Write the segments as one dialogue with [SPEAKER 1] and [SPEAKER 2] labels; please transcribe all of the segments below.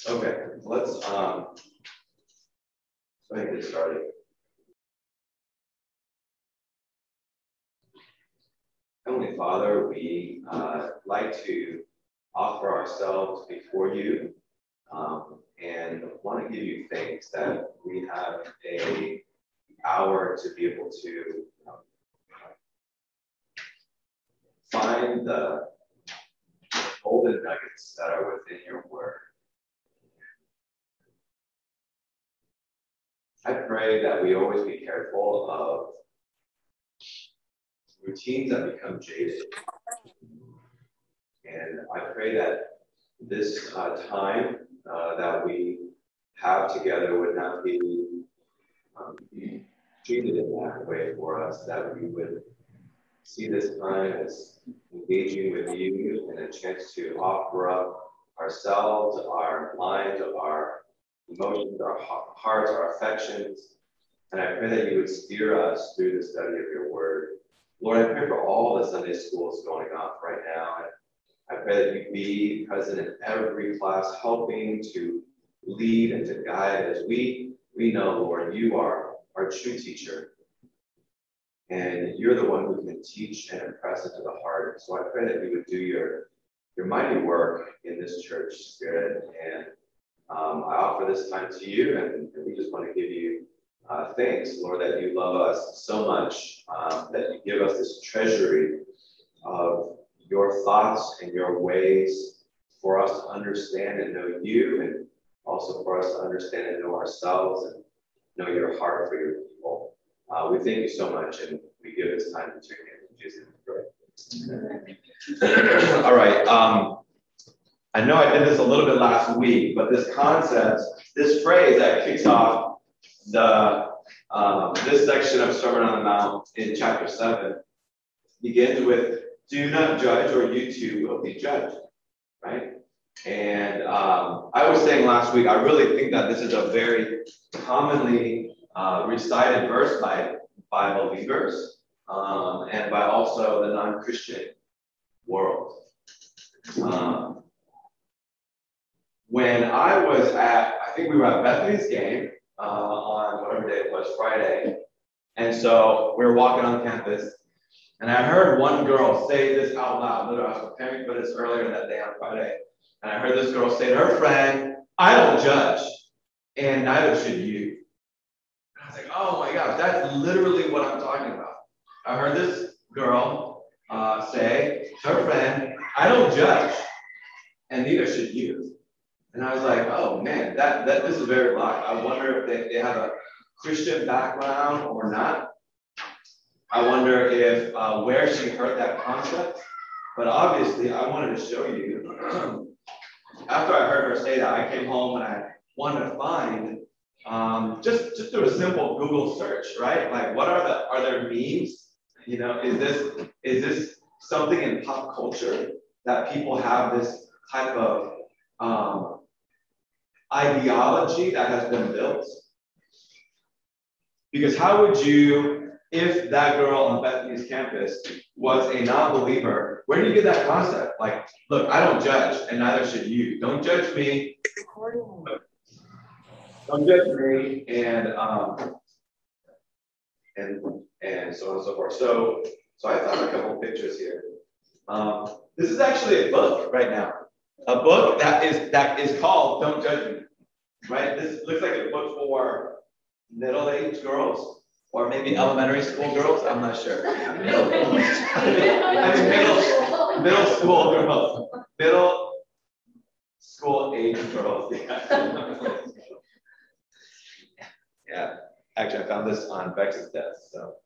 [SPEAKER 1] Okay, let's go ahead and get started. Heavenly Father, we like to offer ourselves before you and want to give you thanks that we have an hour to be able to find the golden nuggets that are within your word. I pray that we always be careful of routines that become jaded. And I pray that this time that we have together would not be treated in that way for us, that we would see this time as engaging with you and a chance to offer up ourselves, our minds, our emotions, our hearts, our affections. And I pray that you would steer us through the study of your word. Lord, I pray for all the Sunday schools going off right now. And I pray that you be present in every class, helping to lead and to guide as we know, Lord, you are our true teacher. And you're the one who can teach and impress into the heart. So I pray that you would do your mighty work in this church, Spirit. And I offer this time to you, and we just want to give you thanks, Lord, that you love us so much, that you give us this treasury of your thoughts and your ways for us to understand and know you, and also for us to understand and know ourselves and know your heart for your people. We thank you so much, and we give this time to your name in Jesus' name. All right. I know I did this a little bit last week, but this concept, this phrase that kicks off this section of Sermon on the Mount in chapter 7 begins with, "Do not judge, or you too will be judged," right? And I was saying last week, I really think that this is a very commonly recited verse by believers and by also the non-Christian world. When I was I think we were at Bethany's game on whatever day it was, Friday. And so we were walking on campus, and I heard one girl say this out loud. Literally, I was preparing for this earlier that day on Friday. And I heard this girl say to her friend, "I don't judge, and neither should you." And I was like, oh my gosh, that's literally what I'm talking about. I heard this girl say to her friend, "I don't judge, and neither should you." And I was like, oh man, that this is very live. I wonder if they have a Christian background or not. I wonder if where she heard that concept. But obviously, I wanted to show you. After I heard her say that, I came home and I wanted to find just through a simple Google search, right? Like, what are there memes? You know, is this something in pop culture that people have this type of ideology that has been built? Because how would you, if that girl on Bethany's campus was a non-believer, where do you get that concept? Like, look, I don't judge, and neither should you. Don't judge me. Don't judge me, and so on and so forth. So I found a couple of pictures here. This is actually a book right now. A book that is called "Don't Judge Me," right? This looks like a book for middle-aged girls, or maybe elementary school girls. I'm not sure. Middle school girls. Middle school age girls. Yeah. Actually, I found this on Bex's desk. So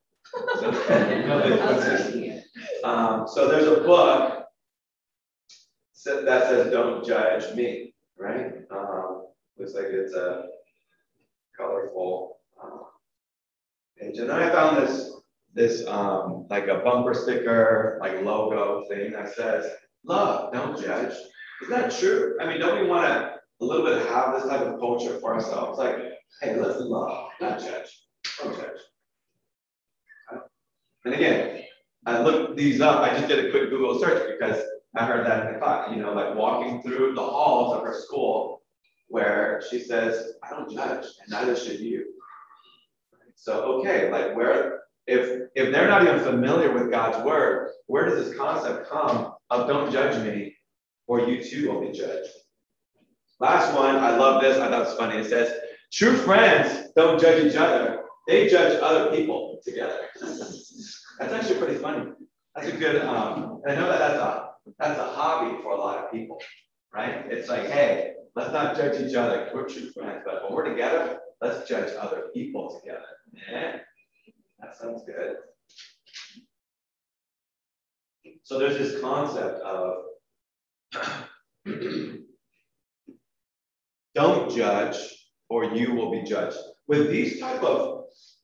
[SPEAKER 1] there's a book that says "Don't Judge Me," right? Looks like it's a colorful page. And then I found this like a bumper sticker, like logo thing that says, "Love, don't judge." Isn't that true? I mean, don't we want to a little bit have this type of culture for ourselves? Like, hey, let's love, not judge. Don't judge. And again, I looked these up. I just did a quick Google search because I heard that in the class, like walking through the halls of her school her. She says, I don't judge, and neither should you. So, okay, like if they're not even familiar with God's word, where does this concept come of don't judge me, or you too will be judged? Last one, I love this. I thought it was funny. It says, true friends don't judge each other. They judge other people together. That's actually pretty funny. That's a good, and I know that that's a hobby for a lot of people, right? It's like, hey, let's not judge each other. We're true friends, but when we're together, let's judge other people together. Yeah, that sounds good. So there's this concept of don't judge or you will be judged. With these type of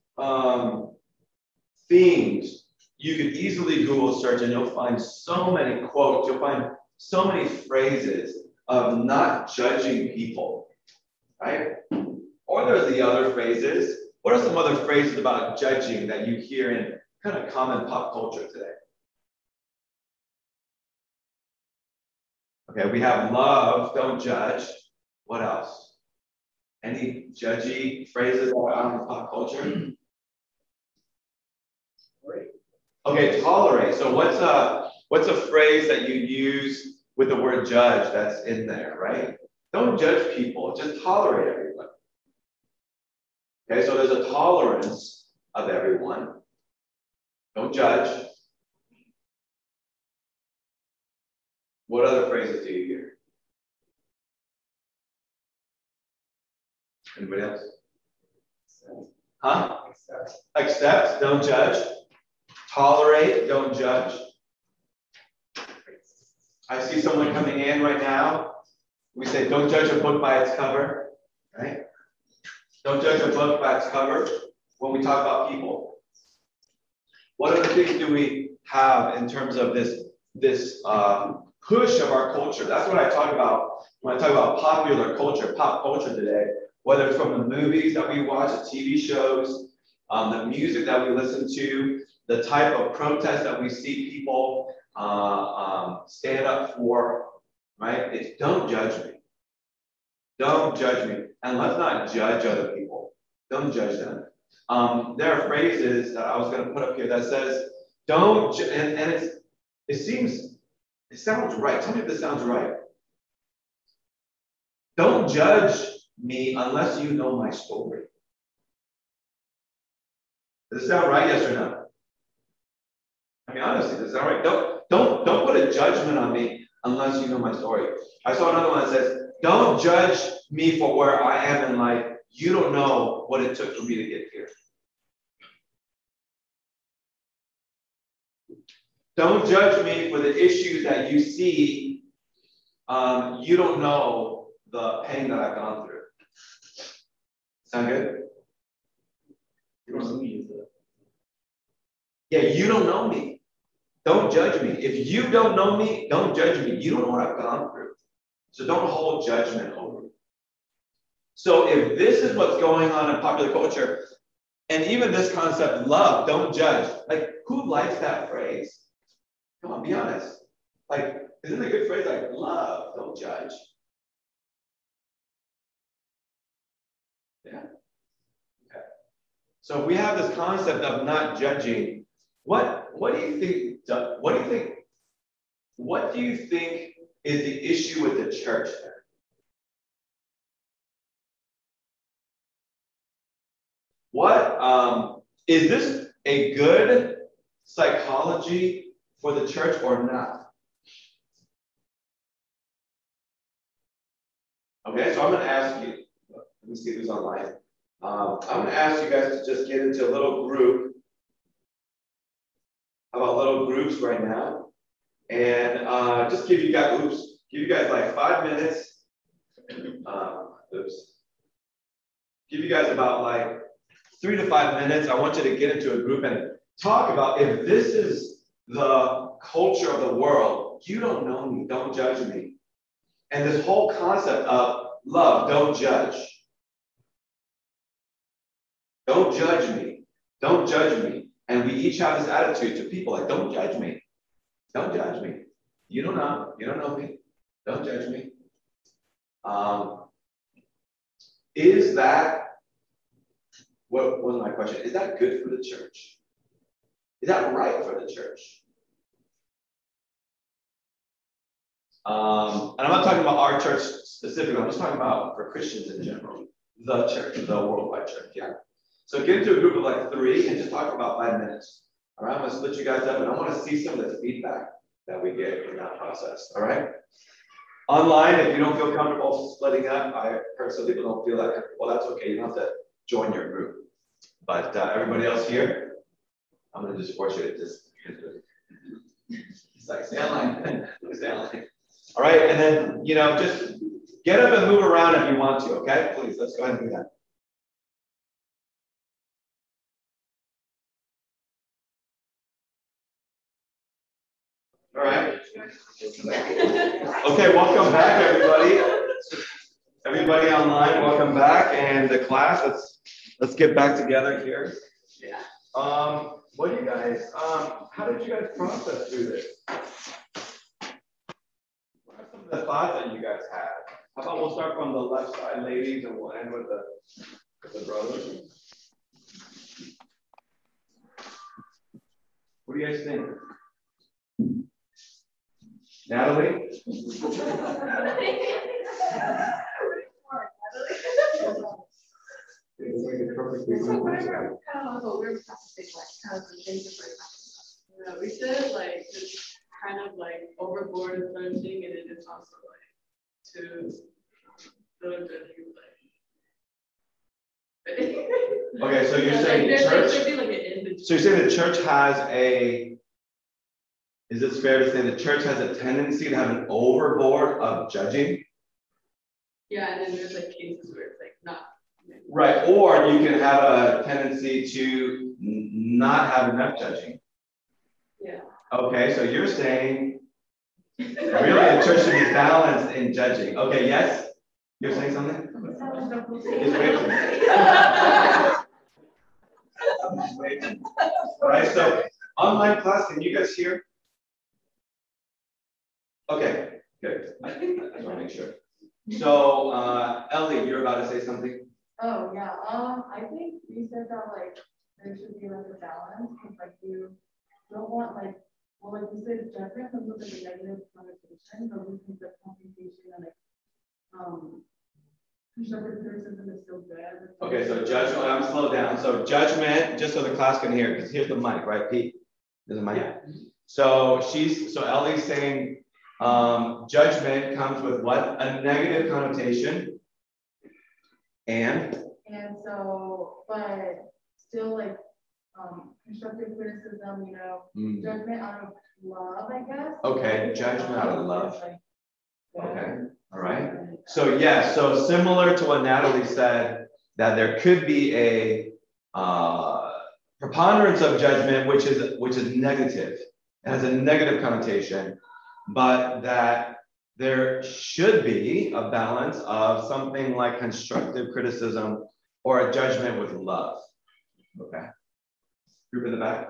[SPEAKER 1] themes, you could easily Google search and you'll find so many quotes, you'll find so many phrases of not judging people, right? Or there's the other phrases. What are some other phrases about judging that you hear in kind of common pop culture today? Okay, we have love, don't judge. What else? Any judgy phrases around pop culture? Okay, tolerate. So what's a phrase that you use with the word judge that's in there, right? Don't judge people, just tolerate everyone. Okay, so there's a tolerance of everyone. Don't judge. What other phrases do you hear? Anybody else? Huh? Accept, don't judge. Tolerate, don't judge. I see someone coming in right now. We say, don't judge a book by its cover, right? Don't judge a book by its cover when we talk about people. What other things do we have in terms of this push of our culture? That's what I talk about when I talk about popular culture, pop culture today, whether it's from the movies that we watch, the TV shows, the music that we listen to, the type of protest that we see people stand up for, right? It's don't judge me. Don't judge me. And let's not judge other people. Don't judge them. There are phrases that I was going to put up here that says, don't, and it sounds right. Tell me if this sounds right. Don't judge me unless you know my story. Does it sound right? Yes or no? I mean, honestly, does it sound right? Don't put a judgment on me unless you know my story. I saw another one that says, don't judge me for where I am in life. You don't know what it took for me to get here. Don't judge me for the issues that you see. You don't know the pain that I've gone through. Sound good? You don't know me, is it? Yeah, you don't know me. Don't judge me. If you don't know me, don't judge me. You don't know what I've gone through. So don't hold judgment over me. So if this is what's going on in popular culture, and even this concept, love, don't judge. Like, who likes that phrase? Come on, be honest. Like, isn't it a good phrase? Like, love, don't judge. Yeah. Okay. So if we have this concept of not judging, what do you think? What do you think is the issue with the church there? What is this a good psychology for the church or not? Okay, so I'm going to ask you. Let me see who's online. I'm going to ask you guys to just get into a little group. How about little groups right now? And just give you guys like 5 minutes. Give you guys about like 3 to 5 minutes. I want you to get into a group and talk about if this is the culture of the world. You don't know me, don't judge me. And this whole concept of love, don't judge. Don't judge me. Don't judge me. And we each have this attitude to people like, don't judge me. Don't judge me. You don't know. You don't know me. Don't judge me. Is that, what was my question? Is that good for the church? Is that right for the church? And I'm not talking about our church specifically. I'm just talking about for Christians in general. The church, the worldwide church, yeah. So get into a group of like 3 and just talk for about 5 minutes. All right, I'm going to split you guys up, and I want to see some of the feedback that we get in that process. All right. Online, if you don't feel comfortable splitting up, I heard some people don't feel that comfortable. Well, that's okay. You don't have to join your group. But everybody else here, I'm going to just force you to just. It's like stay online. Stay online. All right, and then just get up and move around if you want to. Okay, please let's go ahead and do that. All right. Okay, welcome back, everybody. Everybody online, welcome back, and the class. Let's get back together here. Yeah. What do you guys? How did you guys process through this? What are some of the thoughts that you guys had? How about we'll start from the left side, ladies, and we'll end with the brothers. What do you guys think? Natalie?
[SPEAKER 2] We said like just kind of like overboard and thing, and then it's also like to those that you like.
[SPEAKER 1] Okay, so you're saying
[SPEAKER 2] like,
[SPEAKER 1] church.
[SPEAKER 2] So
[SPEAKER 1] you're saying the church has a. Is it fair to say the church has a tendency to have an overboard of judging?
[SPEAKER 2] Yeah, and then there's like cases where it's like not.
[SPEAKER 1] Right, or you can have a tendency to not have enough judging.
[SPEAKER 2] Yeah.
[SPEAKER 1] Okay, so you're saying really the church should be balanced in judging. Okay, yes? You're saying something? All right, so online class, can you guys hear? Okay, good. I just want to make sure. So, Ellie, you're about to say something?
[SPEAKER 3] Oh, yeah. I think you said that, like, there should be, like, a balance, because, like, you don't want, like, well, like you said, judgment comes with, like, a negative connotation, but we think that computation and, like, constructive criticism is still good.
[SPEAKER 1] Okay, so judgment, I'm slow down. So judgment, just so the class can hear, because here's the mic, right, Pete? There's a mic. Yeah. So Ellie's saying judgment comes with what? A negative connotation. And
[SPEAKER 3] so, but still, like, constructive criticism, judgment out of love, I guess.
[SPEAKER 1] Okay, judgment out of love. Okay, all right. So yeah, so similar to what Natalie said, that there could be a preponderance of judgment, which is negative. It has a negative connotation, but that there should be a balance of something like constructive criticism or a judgment with love. Okay. Group in the back.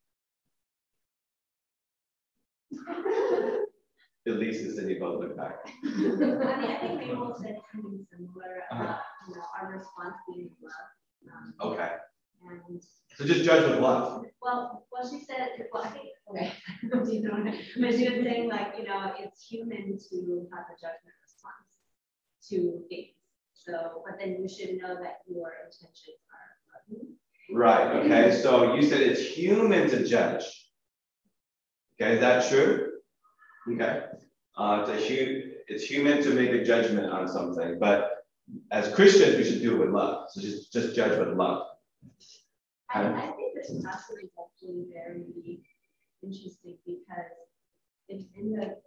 [SPEAKER 1] At least it's in the both look back.
[SPEAKER 4] I mean, I think we all said something similar about our response being love.
[SPEAKER 1] Okay.
[SPEAKER 4] And
[SPEAKER 1] so just judge with love.
[SPEAKER 4] Well, she said, I think, okay, but she was saying, like, it's human to have a judgment response to things. So, but then you should know that your intentions are loving.
[SPEAKER 1] Right, okay, so you said it's human to judge. Okay, is that true? Okay. It's human to make a judgment on something, but as Christians, we should do it with love. So just judge with love.
[SPEAKER 4] I think this passage is actually very interesting because it's in the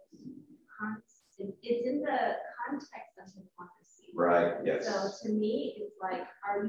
[SPEAKER 4] context of hypocrisy.
[SPEAKER 1] Right. Yes.
[SPEAKER 4] So to me, it's like,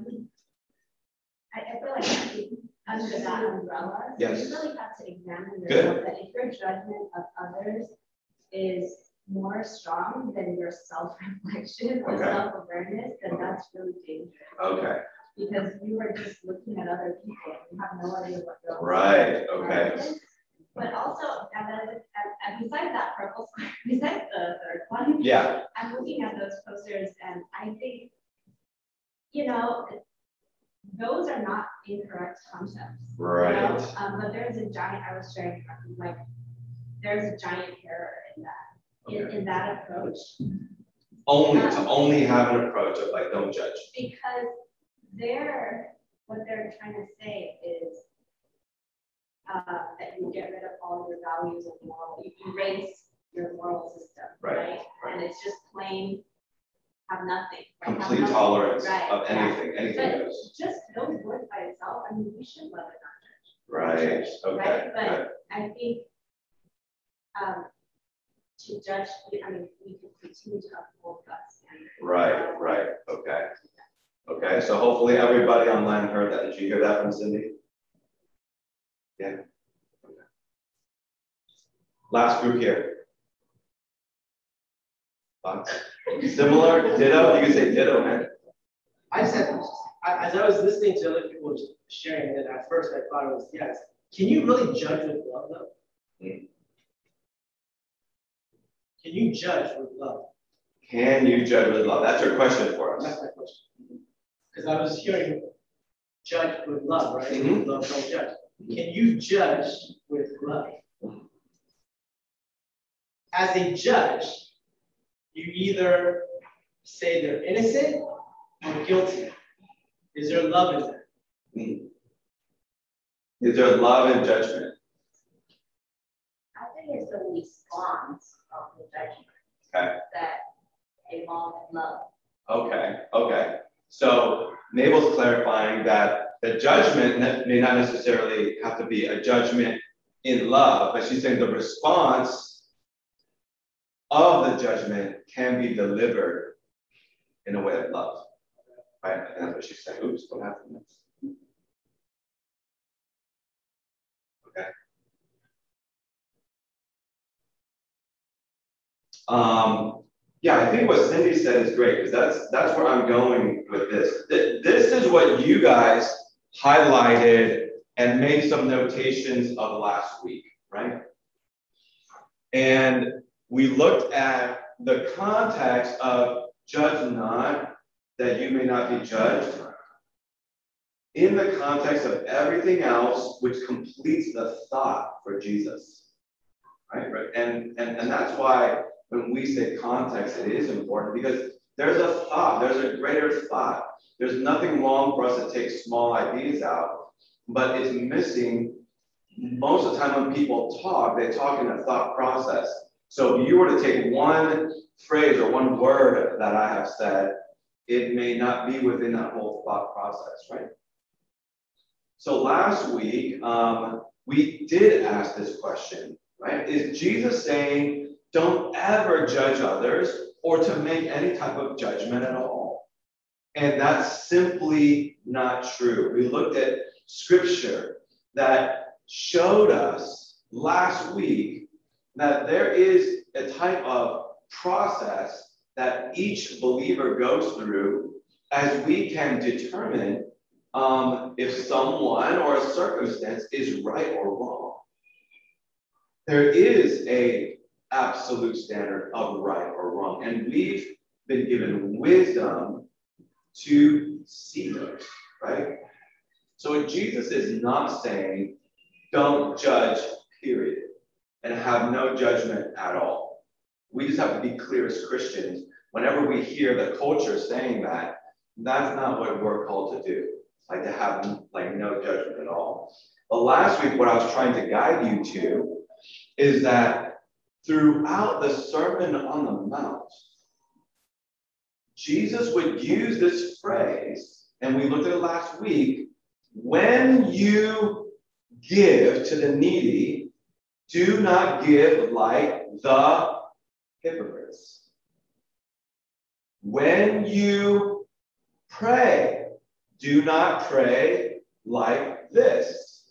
[SPEAKER 4] I feel like under that umbrella, so
[SPEAKER 1] yes.
[SPEAKER 4] you really have to examine yourself. That if your judgment of others is more strong than your self-reflection or self-awareness, then that's really dangerous.
[SPEAKER 1] Okay.
[SPEAKER 4] Because you are just looking at other people, you have no idea what they're doing.
[SPEAKER 1] Right. Okay.
[SPEAKER 4] But also, besides that purple square, besides the third one,
[SPEAKER 1] yeah,
[SPEAKER 4] I'm looking at those posters, and I think you know, those are not incorrect concepts.
[SPEAKER 1] Right.
[SPEAKER 4] You know? But there's a giant, I was sharing, like, there's a giant error in that, in that approach.
[SPEAKER 1] Only have an approach of like, don't judge.
[SPEAKER 4] Because what they're trying to say is that you get rid of all your values and moral, you erase your moral system, right? And it's just plain have nothing. Right?
[SPEAKER 1] Complete
[SPEAKER 4] have nothing.
[SPEAKER 1] tolerance
[SPEAKER 4] right.
[SPEAKER 1] of anything, anything
[SPEAKER 4] but
[SPEAKER 1] goes.
[SPEAKER 4] Just those words by itself, I mean, we should love it, not judge.
[SPEAKER 1] Right, okay.
[SPEAKER 4] Right? But I think to judge, I mean, we can continue to uphold God's standard.
[SPEAKER 1] Right, okay. Okay, so hopefully everybody online heard that. Did you hear that from Cindy? Yeah. Okay. Last group here. Thoughts? Similar? Ditto? You can say ditto, man.
[SPEAKER 5] I said, as I was listening to other people sharing it, at first I thought it was, yes. Can you really judge with love, though?
[SPEAKER 1] Mm.
[SPEAKER 5] Can you judge with love?
[SPEAKER 1] Can you judge with love? That's your question for us.
[SPEAKER 5] That's my question. Because I was hearing judge with love, right?
[SPEAKER 1] Mm-hmm.
[SPEAKER 5] Love, don't judge. Can you judge with love? As a judge, you either say they're innocent or guilty. Is there love in there?
[SPEAKER 1] Mm. Is there love in judgment?
[SPEAKER 6] I think it's the response of the judgment that involves love.
[SPEAKER 1] Okay. So Mabel's clarifying that the judgment may not necessarily have to be a judgment in love, but she's saying the response of the judgment can be delivered in a way of love. Right? And that's what she's saying. Oops, what happened next? Okay. Yeah, I think what Cindy said is great, because that's where I'm going with this. This is what you guys highlighted and made some notations of last week, right? And we looked at the context of judge not, that you may not be judged, in the context of everything else which completes the thought for Jesus, right? And that's why when we say context, it is important, because there's a thought, there's a greater thought. There's nothing wrong for us to take small ideas out, but it's missing. Most of the time when people talk, they talk in a thought process. So if you were to take one phrase or one word that I have said, it may not be within that whole thought process, right? So last week, we did ask this question, right? Is Jesus saying, don't ever judge others or to make any type of judgment at all? And that's simply not true. We looked at scripture that showed us last week that there is a type of process that each believer goes through as we can determine if someone or a circumstance is right or wrong. There is a absolute standard of right or wrong, and we've been given wisdom to see those, right? So Jesus is not saying don't judge, period, and have no judgment at all. We just have to be clear as Christians. Whenever we hear the culture saying that, that's not what we're called to do, like to have like no judgment at all. But last week, what I was trying to guide you to is that throughout the Sermon on the Mount, Jesus would use this phrase, and we looked at it last week, when you give to the needy, do not give like the hypocrites. When you pray, do not pray like this.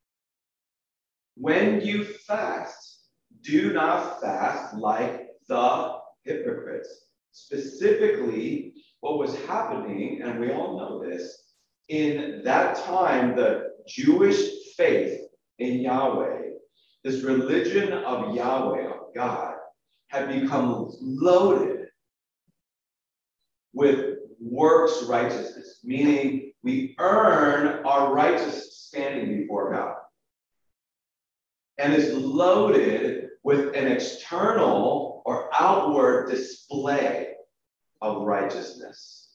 [SPEAKER 1] When you fast, do not fast like the hypocrites. Specifically, what was happening, and we all know this, in that time, the Jewish faith in Yahweh, this religion of Yahweh, of God, had become loaded with works righteousness, meaning we earn our righteous standing before God. And it's loaded with an external or outward display of righteousness.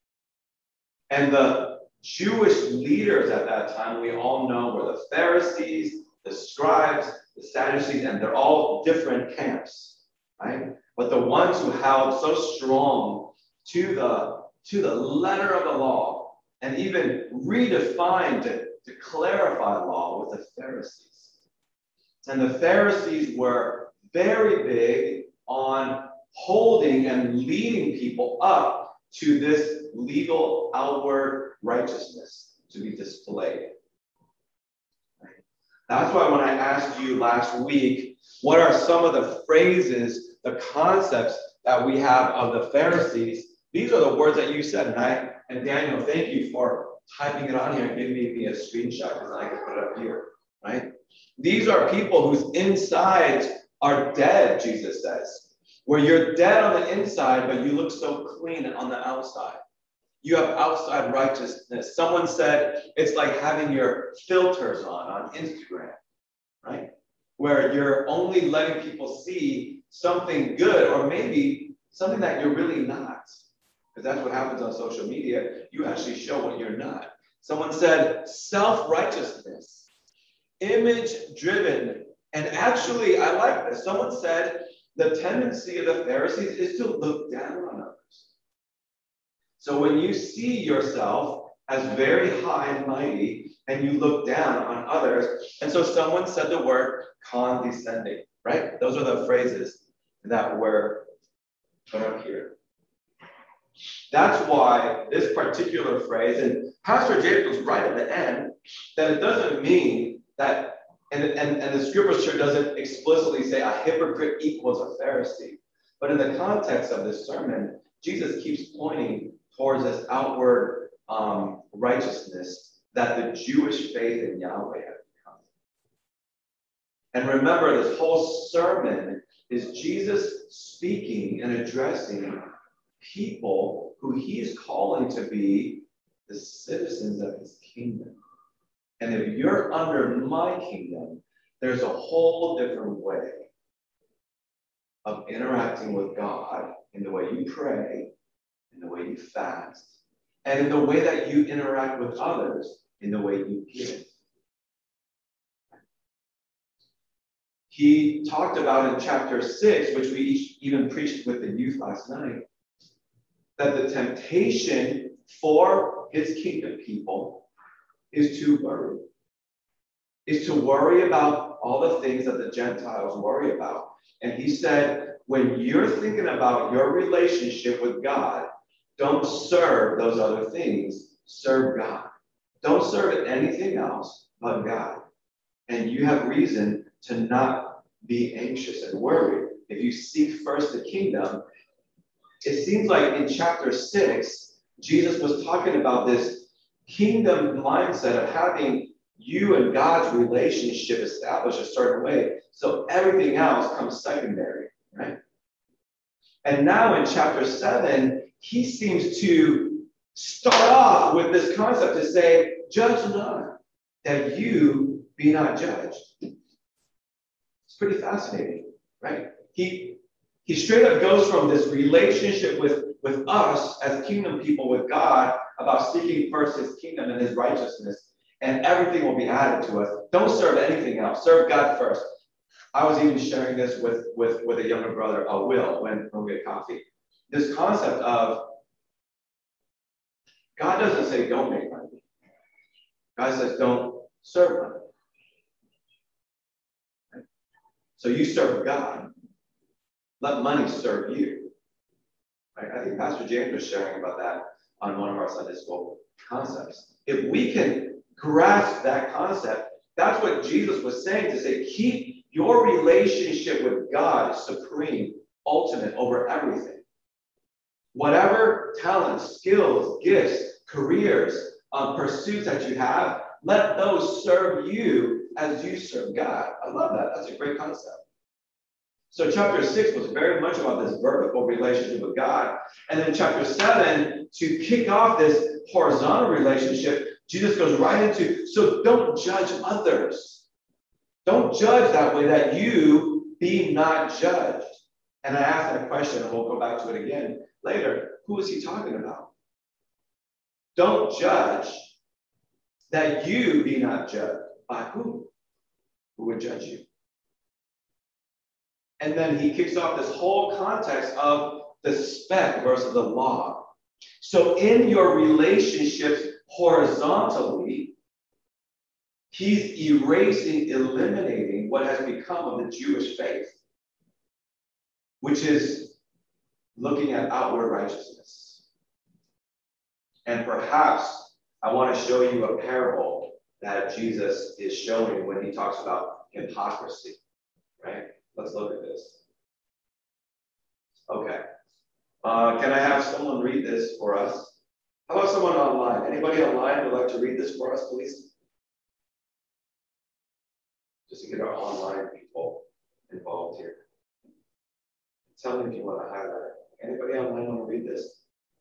[SPEAKER 1] And the Jewish leaders at that time, we all know, were the Pharisees, the scribes, the Sadducees, and they're all different camps, right? But the ones who held so strong to the letter of the law and even redefined to clarify law was the Pharisees. And the Pharisees were very big on holding and leading people up to this legal outward righteousness to be displayed. Right? That's why when I asked you last week, what are some of the phrases, the concepts that we have of the Pharisees, these are the words that you said. And Daniel, thank you for typing it on here and giving me a screenshot because I can put it up here, right? These are people whose insides are dead, Jesus says. Where you're dead on the inside, but you look so clean on the outside. You have outside righteousness. Someone said it's like having your filters on Instagram, right? Where you're only letting people see something good or maybe something that you're really not. Because that's what happens on social media. You actually show what you're not. Someone said self-righteousness, image-driven. And actually, I like this. Someone said the tendency of the Pharisees is to look down on others. So when you see yourself as very high and mighty and you look down on others, and so someone said the word condescending, right? Those are the phrases that were put up here. That's why this particular phrase, and Pastor James was right at the end, that it doesn't mean that, and the scripture doesn't explicitly say a hypocrite equals a Pharisee. But in the context of this sermon, Jesus keeps pointing towards this outward righteousness that the Jewish faith in Yahweh had become. And remember, this whole sermon is Jesus speaking and addressing people who he is calling to be the citizens of his kingdom. And if you're under my kingdom, there's a whole different way of interacting with God in the way you pray, in the way you fast, and in the way that you interact with others, in the way you give. He talked about in chapter 6, which we even preached with the youth last night, that the temptation for his kingdom people is to worry about all the things that the Gentiles worry about. And he said, when you're thinking about your relationship with God, don't serve those other things, serve God. Don't serve anything else but God. And you have reason to not be anxious and worried. If you seek first the kingdom, it seems like in chapter 6, Jesus was talking about this kingdom mindset of having you and God's relationship established a certain way. So everything else comes secondary, right? And now in chapter 7, he seems to start off with this concept to say, judge not, that you be not judged. It's pretty fascinating, right? He straight up goes from this relationship with us as kingdom people with God about seeking first his kingdom and his righteousness, and everything will be added to us. Don't serve anything else. Serve God first. I was even sharing this with a younger brother, Will, when we had coffee. This concept of God doesn't say don't make money. God says don't serve money. Right? So you serve God. Let money serve you. Right? I think Pastor James was sharing about that on one of our Sunday school concepts. If we can grasp that concept, that's what Jesus was saying, to say, keep your relationship with God supreme, ultimate over everything. Whatever talents, skills, gifts, careers, pursuits that you have, let those serve you as you serve God. I love that. That's a great concept. So chapter 6 was very much about this vertical relationship with God. And then chapter 7, to kick off this horizontal relationship, Jesus goes right into, so don't judge others. Don't judge that way, that you be not judged. And I asked that question, and we'll go back to it again later. Who is he talking about? Don't judge that you be not judged. By who? Who would judge you? And then he kicks off this whole context of the speck versus the log. So in your relationships horizontally, he's erasing, eliminating what has become of the Jewish faith, which is looking at outward righteousness. And perhaps I want to show you a parable that Jesus is showing when he talks about hypocrisy, right? Let's look at this. Okay. Can I have someone read this for us? How about someone online? Anybody online would like to read this for us, please? Just to get our online people involved here. Tell me if you want to highlight it. Anybody online want to read this?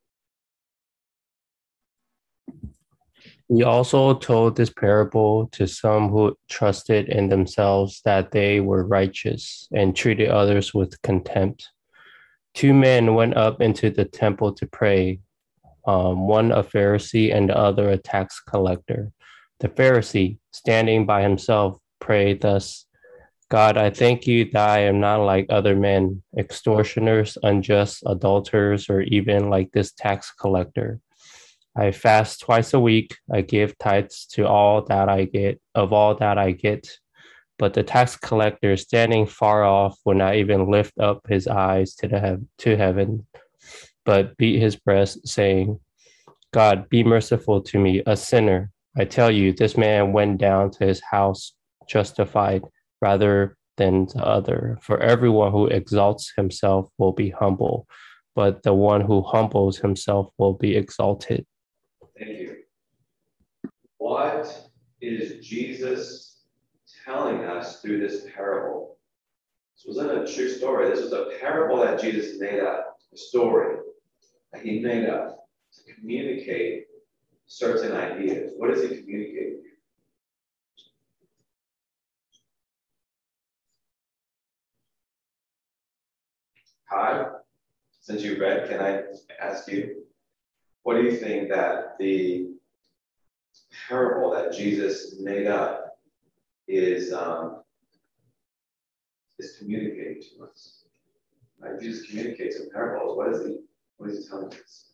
[SPEAKER 7] He also told this parable to some who trusted in themselves that they were righteous and treated others with contempt. 2 men went up into the temple to pray, one a Pharisee and the other a tax collector. The Pharisee, standing by himself, prayed thus, God, I thank you that I am not like other men, extortioners, unjust, adulterers, or even like this tax collector. I fast twice a week. I give tithes to all that I get, of all that I get. But the tax collector, standing far off, would not even lift up his eyes to heaven, but beat his breast, saying, God, be merciful to me, a sinner. I tell you, this man went down to his house justified rather than the other. For everyone who exalts himself will be humble, but the one who humbles himself will be exalted.
[SPEAKER 1] Thank you. What is Jesus telling us through this parable? This wasn't a true story. This was a parable that Jesus made up, a story that he made up to communicate certain ideas. What is he communicating? Kai, since you read, can I ask you, what do you think that the parable that Jesus made up is communicating to us? Right? Jesus communicates in parables. What is he telling us?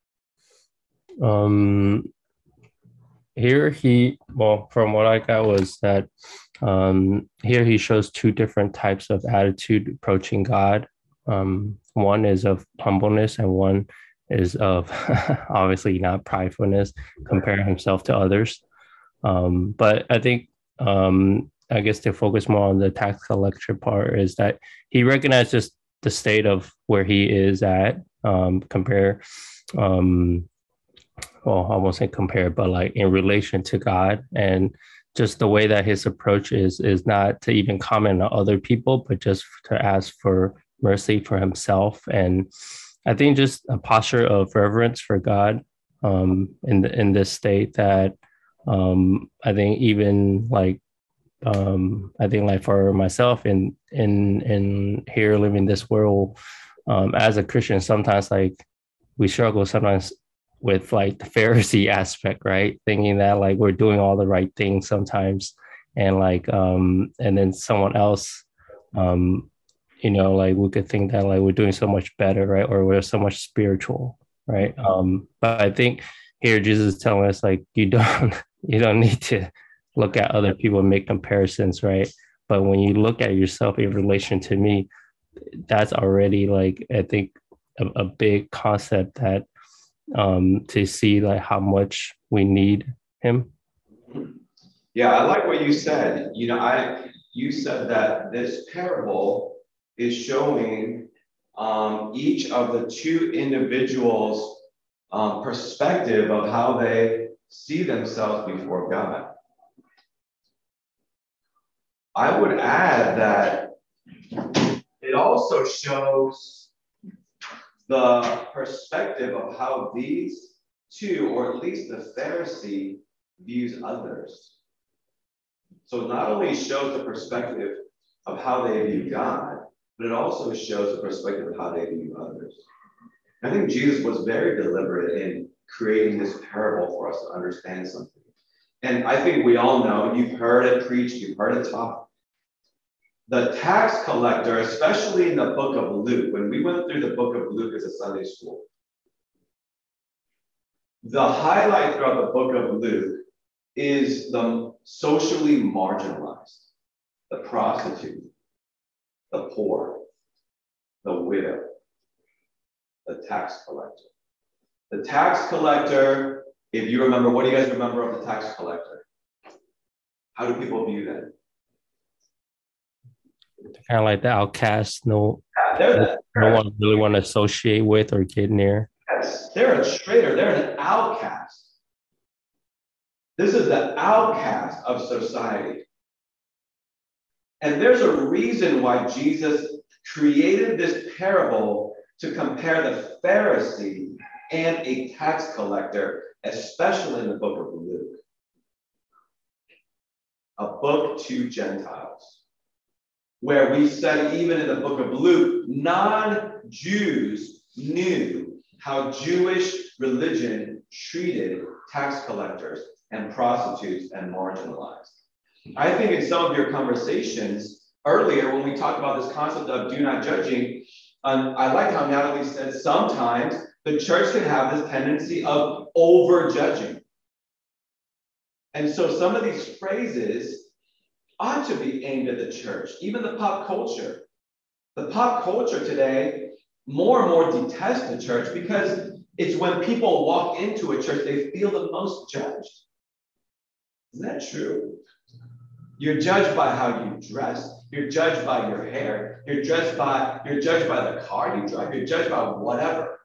[SPEAKER 7] Here from what I got was that here he shows 2 different types of attitude approaching God. One is of humbleness and one is of obviously not pridefulness, comparing himself to others. But I think, I guess to focus more on the tax collector part is that he recognizes the state of where he is at, I won't say compare, but like in relation to God, and just the way that his approach is not to even comment on other people, but just to ask for mercy for himself. And I think just a posture of reverence for God in this state that I think even like I think like for myself in here living this world as a Christian, sometimes like we struggle sometimes with like the Pharisee aspect, right? Thinking that like we're doing all the right things sometimes, and like and then someone else like we could think that like we're doing so much better, right? Or we're so much spiritual, right? But I think here Jesus is telling us like you don't need to look at other people and make comparisons, right? But when you look at yourself in relation to me, that's already like I think a big concept that to see like how much we need him.
[SPEAKER 1] Yeah, I like what you said. You said that this parable is showing each of the 2 individuals' perspective of how they see themselves before God. I would add that it also shows the perspective of how these two, or at least the Pharisee, views others. So it not only shows the perspective of how they view God, but it also shows the perspective of how they view others. I think Jesus was very deliberate in creating this parable for us to understand something. And I think we all know, you've heard it preached, you've heard it taught. The tax collector, especially in the book of Luke, when we went through the book of Luke as a Sunday school, the highlight throughout the book of Luke is the socially marginalized, the prostitute, the poor, the widow, the tax collector. The tax collector, if you remember, what do you guys remember of the tax collector? How do people view them?
[SPEAKER 7] Kind of like the outcast, no one really want to associate with or get near.
[SPEAKER 1] Yes, they're a traitor, they're an outcast. This is the outcast of society. And there's a reason why Jesus created this parable to compare the Pharisee and a tax collector, especially in the book of Luke. A book to Gentiles, where we said even in the book of Luke, non-Jews knew how Jewish religion treated tax collectors and prostitutes and marginalized. I think in some of your conversations earlier, when we talked about this concept of do not judging, I like how Natalie said sometimes the church can have this tendency of over-judging. And so some of these phrases ought to be aimed at the church, even the pop culture. The pop culture today more and more detests the church because it's when people walk into a church, they feel the most judged. Isn't that true? You're judged by how you dress. You're judged by your hair. You're judged by the car you drive. You're judged by whatever.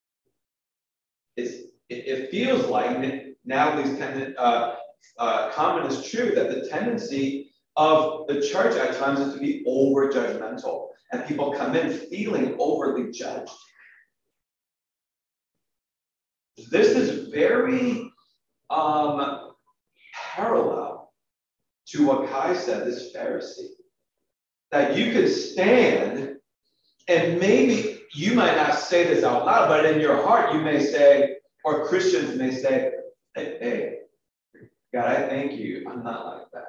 [SPEAKER 1] It feels like Natalie's comment is true, that the tendency of the church at times is to be over judgmental, and people come in feeling overly judged. This is very parallel to what Kai said, this Pharisee. That you could stand, and maybe you might not say this out loud, but in your heart you may say, or Christians may say, hey, God, I thank you, I'm not like that.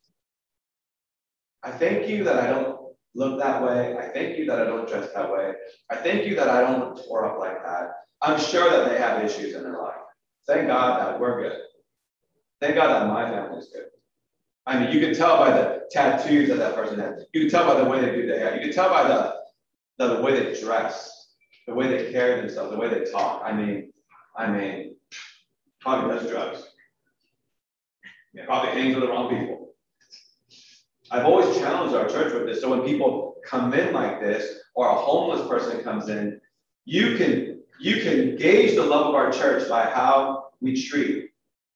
[SPEAKER 1] I thank you that I don't look that way. I thank you that I don't dress that way. I thank you that I don't look tore up like that. I'm sure that they have issues in their life. Thank God that we're good. Thank God that my family's good. I mean, you can tell by the tattoos that person has. You can tell by the way they do their hair. You can tell by the way they dress, the way they carry themselves, the way they talk. I mean, probably does drugs. Yeah, probably hangs with the wrong people. I've always challenged our church with this. So when people come in like this, or a homeless person comes in, you can gauge the love of our church by how we treat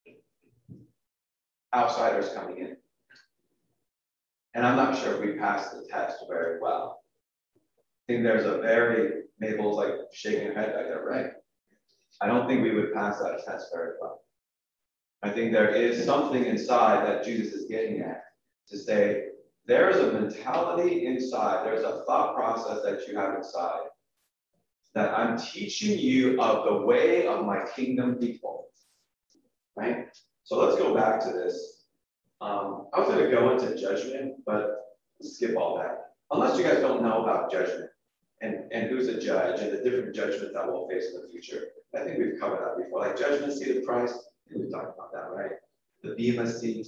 [SPEAKER 1] outsiders coming in. And I'm not sure if we passed the test very well. I think there's Mabel's like shaking her head back there, right? I don't think we would pass that test very well. I think there is something inside that Jesus is getting at to say, there is a mentality inside, there's a thought process that you have inside that I'm teaching you of the way of my kingdom people, right? So let's go back to this. I was going to go into judgment, but skip all that. Unless you guys don't know about judgment and who's a judge and the different judgments that we'll face in the future. I think we've covered that before. Like judgment seat of Christ, I think we've talked about that, right? The Bema seat.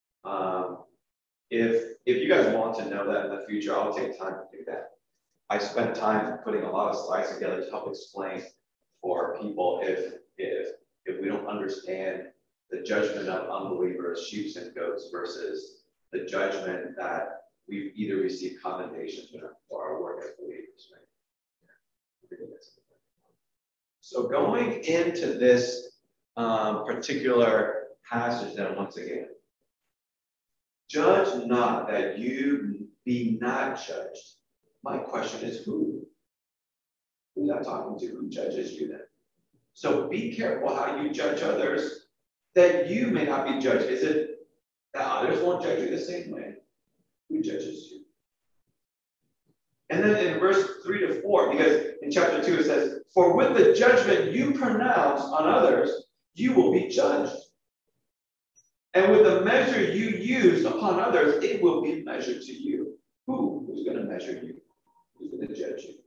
[SPEAKER 1] If you guys want to know that in the future, I'll take time to do that. I spent time putting a lot of slides together to help explain for people if we don't understand the judgment of unbelievers, sheep and goats, versus the judgment that we've either received commendation for our work as believers, right? So going into this particular passage, then once again, judge not that you be not judged. My question is who? Who's that talking to? Who judges you then? So be careful how you judge others, that you may not be judged. Is it that others won't judge you the same way? Who judges you? And then in verse 3 to 4, because in chapter 2 it says, for with the judgment you pronounce on others, you will be judged. And with the measure you use upon others, it will be measured to you. Who's going to measure you? Who's going to judge you?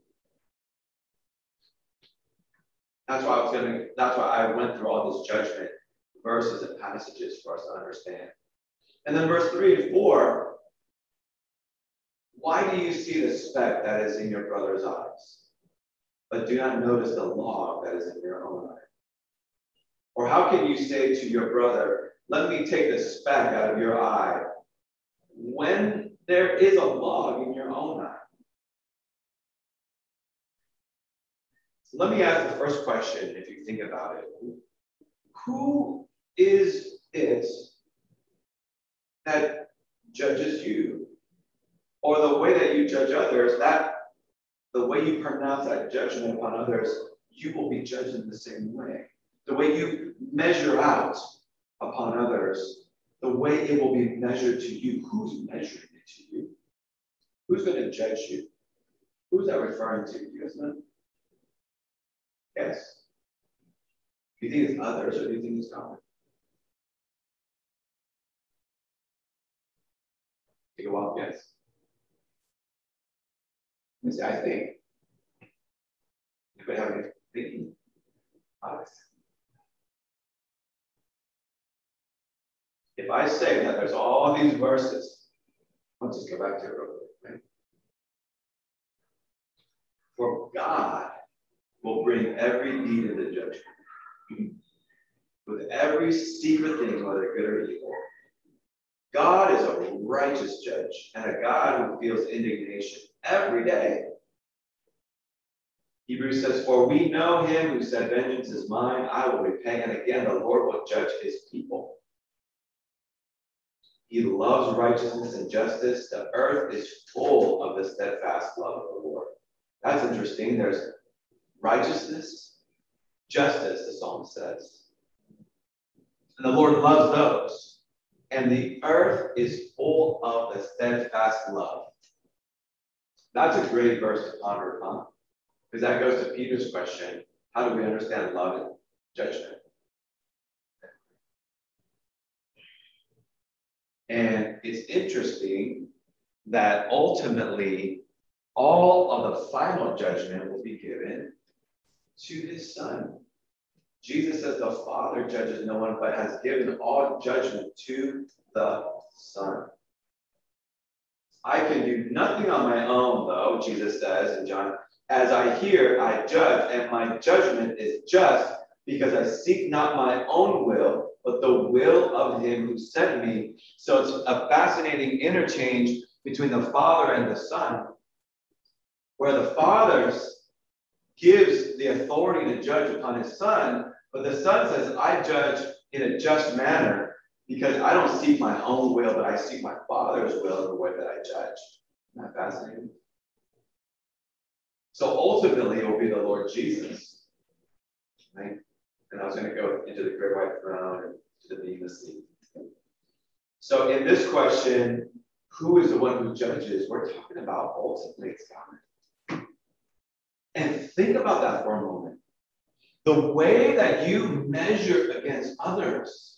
[SPEAKER 1] That's why I went through all this judgment verses and passages for us to understand. And then verse 3 and 4, why do you see the speck that is in your brother's eyes, but do not notice the log that is in your own eye? Or how can you say to your brother, let me take the speck out of your eye, when there is a log in your own eye? So let me ask the first question, if you think about it. Who is it that judges you? Or the way that you judge others, that the way you pronounce that judgment upon others, you will be judged in the same way. The way you measure out upon others, the way it will be measured to you. Who's measuring it to you? Who's going to judge you? Who's that referring to? Do you guys know? Yes? Do you think it's others or do you think it's God? Take a wild guess. I think. Anybody have any thinking? If I say that there's all these verses, let's just go back to it real quick, right? For God will bring every deed into judgment, with every secret thing, whether good or evil. God is a righteous judge and a God who feels indignation every day. Hebrews says, for we know him who said, vengeance is mine, I will repay. And again, the Lord will judge his people. He loves righteousness and justice. The earth is full of the steadfast love of the Lord. That's interesting. There's righteousness, justice, the psalm says. And the Lord loves those. And the earth is full of the steadfast love. That's a great verse to ponder upon. Because that goes to Peter's question, how do we understand love and judgment? And it's interesting that ultimately all of the final judgment will be given to his Son. Jesus says the Father judges no one, but has given all judgment to the Son. I can do nothing on my own, though, Jesus says in John. As I hear, I judge, and my judgment is just, because I seek not my own will, but the will of him who sent me. So it's a fascinating interchange between the Father and the Son, where the Father gives the authority to judge upon his Son, but the Son says, I judge in a just manner, because I don't seek my own will, but I seek my Father's will in the way that I judge. Isn't that fascinating? So ultimately, it will be the Lord Jesus, right? And I was going to go into the great white throne and to the Bema seat. So in this question, who is the one who judges? We're talking about ultimately it's God. And think about that for a moment. The way that you measure against others,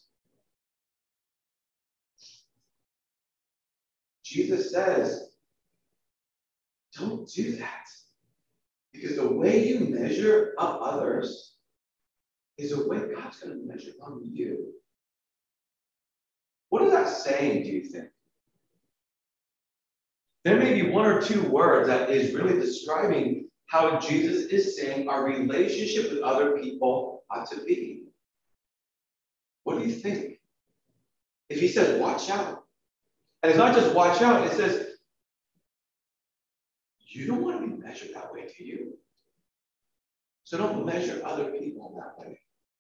[SPEAKER 1] Jesus says, don't do that. Because the way you measure up others is the way God's going to measure on you. What is that saying, do you think? There may be one or two words that is really describing how Jesus is saying our relationship with other people ought to be. What do you think? If he says, watch out. And it's not just watch out, it says, you don't want to be measured that way, do you? So don't measure other people that way.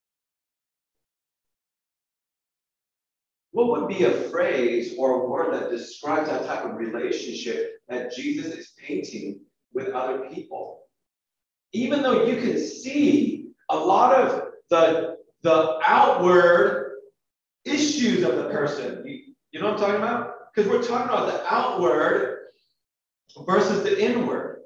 [SPEAKER 1] What would be a phrase or a word that describes that type of relationship that Jesus is painting with other people. Even though you can see a lot of the outward issues of the person. You know what I'm talking about? Because we're talking about the outward versus the inward.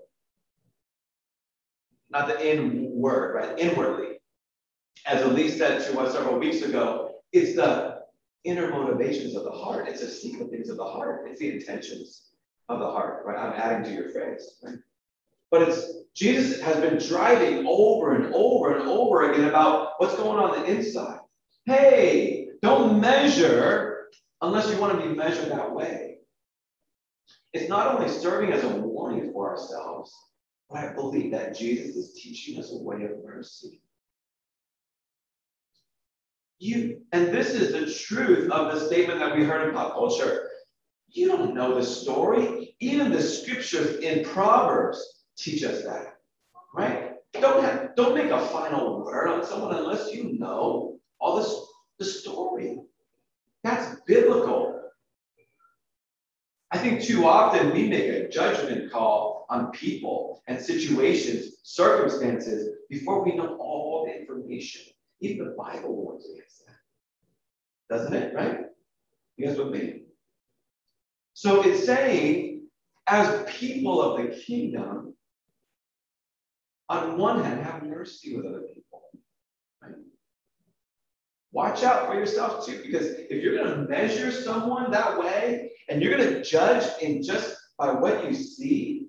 [SPEAKER 1] Not the inward, right? Inwardly. As Elise said to us several weeks ago, it's the inner motivations of the heart. It's the secret things of the heart. It's the intentions of the heart, right? I'm adding to your phrase, right? But Jesus has been driving over and over and over again about what's going on the inside. Hey, don't measure unless you want to be measured that way. It's not only serving as a warning for ourselves, but I believe that Jesus is teaching us a way of mercy. And this is the truth of the statement that we heard in pop culture. You don't know the story. Even the scriptures in Proverbs teach us that, right? Don't make a final word on someone unless you know all the story. That's biblical. I think too often we make a judgment call on people and situations, circumstances, before we know all the information. Even the Bible warns against that. Doesn't it, right? You guys with me? So it's saying, as people of the kingdom, on one hand, have mercy with other people. Right? Watch out for yourself too, because if you're going to measure someone that way, and you're going to judge in just by what you see,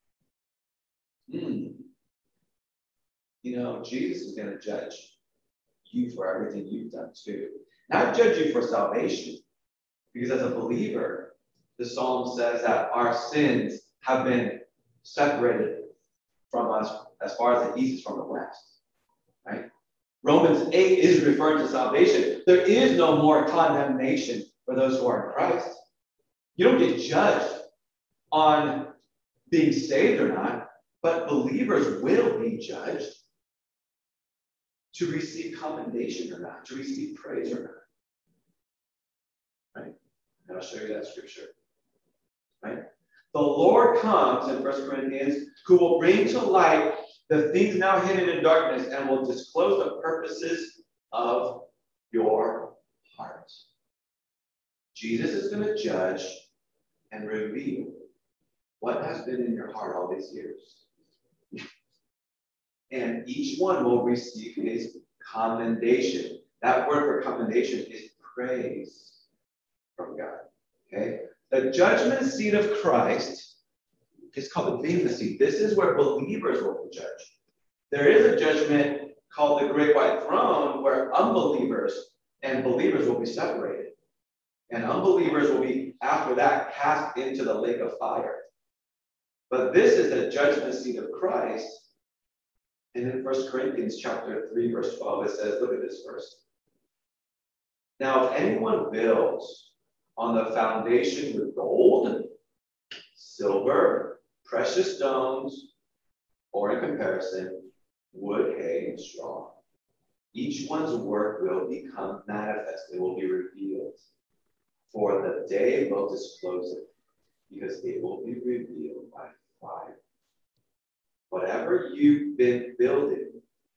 [SPEAKER 1] Jesus is going to judge you for everything you've done too. Not judge you for salvation, because as a believer, the Psalm says that our sins have been separated from us as far as the east is from the west, right? Romans 8 is referring to salvation. There is no more condemnation for those who are in Christ. You don't get judged on being saved or not, but believers will be judged to receive commendation or not, to receive praise or not. Right? And I'll show you that scripture. Right? The Lord comes in 1 Corinthians, who will bring to light the things now hidden in darkness and will disclose the purposes of your heart. Jesus is going to judge and reveal what has been in your heart all these years. And each one will receive his commendation. That word for commendation is praise from God. Okay? The judgment seat of Christ is called the Bema seat. This is where believers will be judged. There is a judgment called the Great White Throne where unbelievers and believers will be separated. And unbelievers will be, after that, cast into the lake of fire. But this is the judgment seat of Christ. And in 1 Corinthians chapter 3, verse 12, it says, look at this verse. Now, if anyone builds on the foundation with gold, silver, precious stones, or in comparison, wood, hay, and straw, each one's work will become manifest. It will be revealed. For the day will disclose it, because it will be revealed by fire. Whatever you've been building,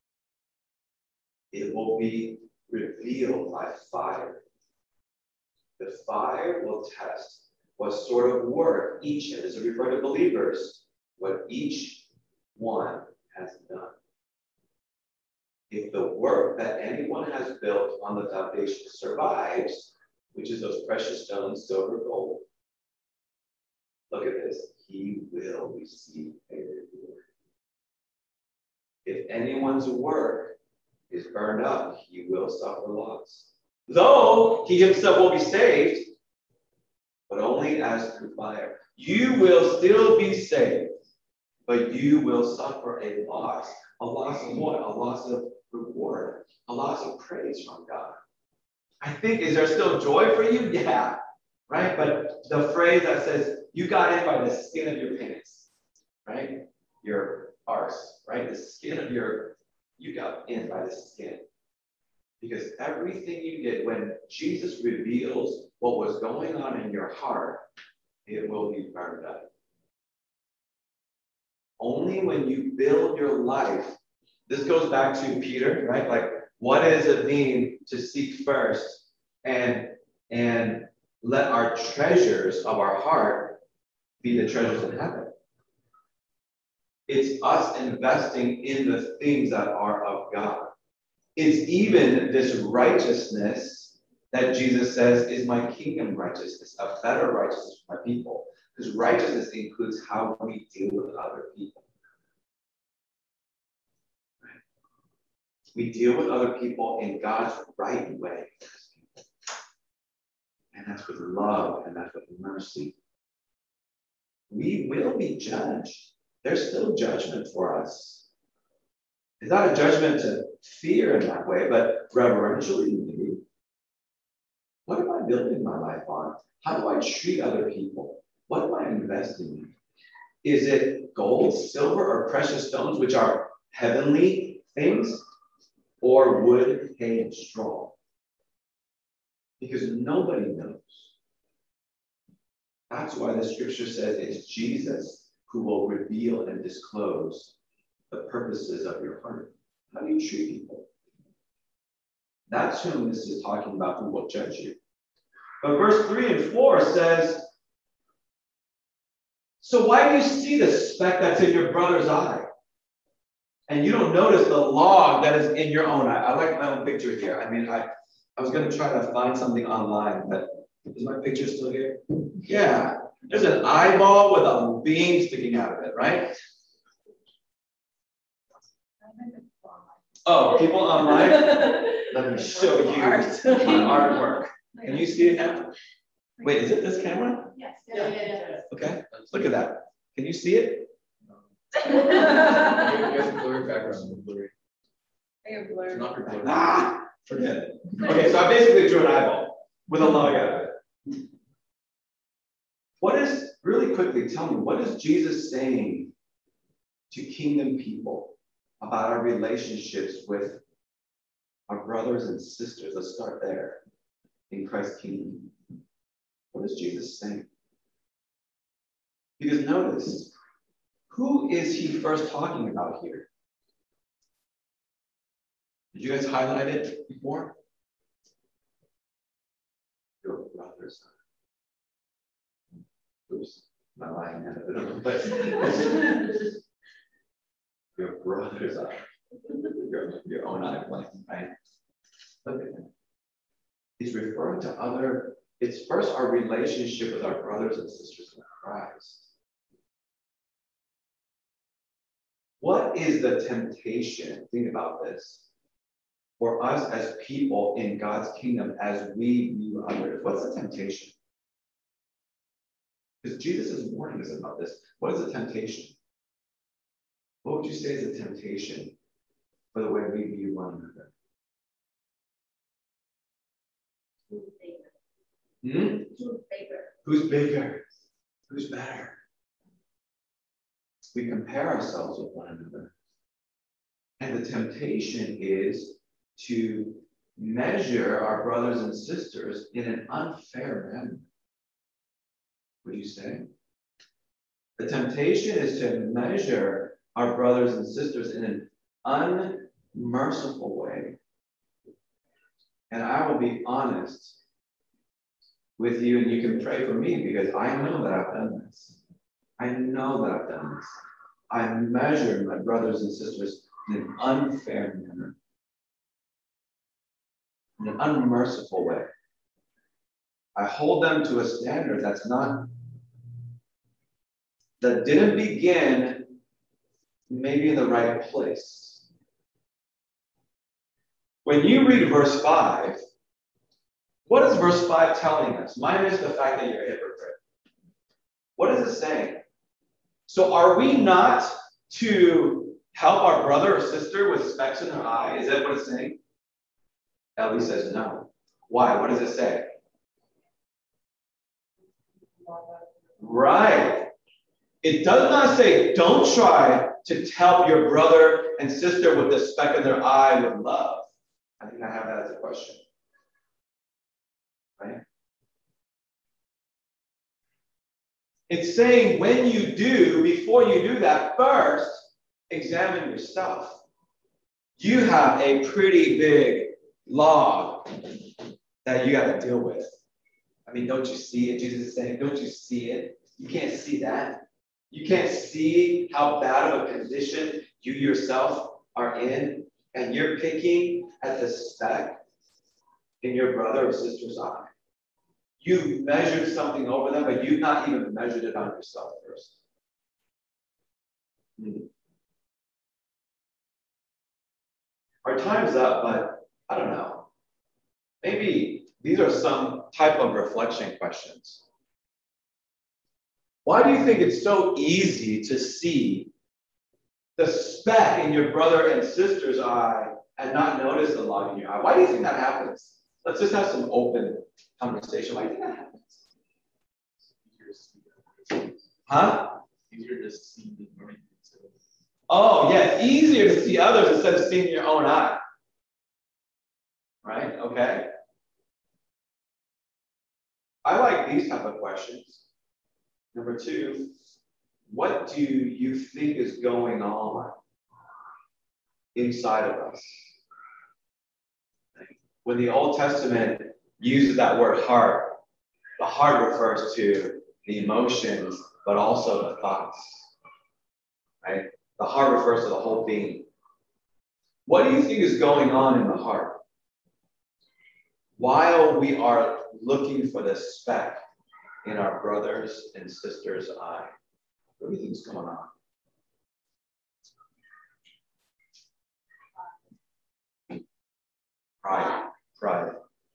[SPEAKER 1] it will be revealed by fire. The fire will test what sort of work each, and this is referred to believers, what each one has done. If the work that anyone has built on the foundation survives, which is those precious stones, silver, gold, look at this, he will receive a reward. If anyone's work is burned up, he will suffer loss. Though he himself will be saved, but only as through fire. You will still be saved, but you will suffer a loss. A loss of what? A loss of reward. A loss of praise from God. I think, is there still joy for you? Yeah, right? But the phrase that says, you got in by the skin of your pants, right? Your arse, right? The skin of you got in by the skin. Because everything you did, when Jesus reveals what was going on in your heart, it will be burned up. only when you build your life, this goes back to Peter, right? Like, what does it mean to seek first and let our treasures of our heart be the treasures in heaven? It's us investing in the things that are of God. It's even this righteousness that Jesus says is my kingdom righteousness, a better righteousness for my people. Because righteousness includes how we deal with other people. Right? We deal with other people in God's right way. And that's with love, and that's with mercy. We will be judged. There's still judgment for us. It's not a judgment to fear in that way, but reverentially, maybe. What am I building my life on? How do I treat other people? What am I investing in? Is it gold, silver, or precious stones, which are heavenly things, or wood, hay, and straw? Because nobody knows. That's why the scripture says it's Jesus who will reveal and disclose the purposes of your heart. How do you treat people? That's whom this is talking about, who will judge you. But verse 3 and 4 says, so why do you see the speck that's in your brother's eye, and you don't notice the log that is in your own eye? I like my own picture here. I mean, I was going to try to find something online, but is my picture still here? Yeah. There's an eyeball with a beam sticking out of it, right? Oh, people online? Let me show you my artwork. Can you see it now? Wait, is it this camera?
[SPEAKER 2] Yes. Yeah.
[SPEAKER 1] Okay, look at that. Can you see it?
[SPEAKER 8] Blurry background. Blurry.
[SPEAKER 3] Blurry.
[SPEAKER 8] Not blurry.
[SPEAKER 1] Ah, forget it. Okay, so I basically drew an eyeball with a log out of it. What is, really quickly, tell me, what is Jesus saying to kingdom people about our relationships with our brothers and sisters? Let's start there in Christ's kingdom. What is Jesus saying? Because notice, who is he first talking about here? Did you guys highlight it before? Your brothers. Oops, my line had a bit of a but your brother's eye, your own eye blank, right? Look at that. He's referring to other, it's first our relationship with our brothers and sisters in Christ. What is the temptation? Think about this. For us as people in God's kingdom, as we view others, what's the temptation? Because Jesus is warning us about this. What is the temptation? What would you say is the temptation for the way we view one another?
[SPEAKER 6] Who's bigger? Who's bigger?
[SPEAKER 1] Who's bigger? Who's better? We compare ourselves with one another. And the temptation is to measure our brothers and sisters in an unfair manner. Would you say? The temptation is to measure our brothers and sisters in an unmerciful way. And I will be honest with you, and you can pray for me, because I know that I've done this. I know that I've done this. I measure my brothers and sisters in an unfair manner, in an unmerciful way. I hold them to a standard that didn't begin maybe in the right place. When you read verse 5, what is verse 5 telling us? Minus the fact that you're a hypocrite. What is it saying? So are we not to help our brother or sister with specks in their eye? Is that what it's saying? Ellie says no. Why? What does it say? Right. It does not say don't try to help your brother and sister with the speck in their eye with love. I think I have that as a question. Right? It's saying when you do, before you do that, first, examine yourself. You have a pretty big log that you got to deal with. I mean, don't you see it? Jesus is saying, don't you see it? You can't see that. You can't see how bad of a condition you yourself are in, and you're picking at the speck in your brother or sister's eye. You've measured something over them, but you've not even measured it on yourself first. Our time's up, but I don't know. Maybe these are some type of reflection questions. Why do you think it's so easy to see the speck in your brother and sister's eye and not notice the log in your eye? Why do you think that happens? Let's just have some open conversation. Why do you think that happens? Huh?
[SPEAKER 8] Easier to see the morning.
[SPEAKER 1] Oh, yeah, it's easier to see others instead of seeing your own eye. Right? Okay. I like these type of questions. Number 2, what do you think is going on inside of us? When the Old Testament uses that word heart, the heart refers to the emotions, but also the thoughts. Right? The heart refers to the whole being. What do you think is going on in the heart? While we are looking for the speck in our brothers and sisters' eye, what do you think is going on? Pride. Pride.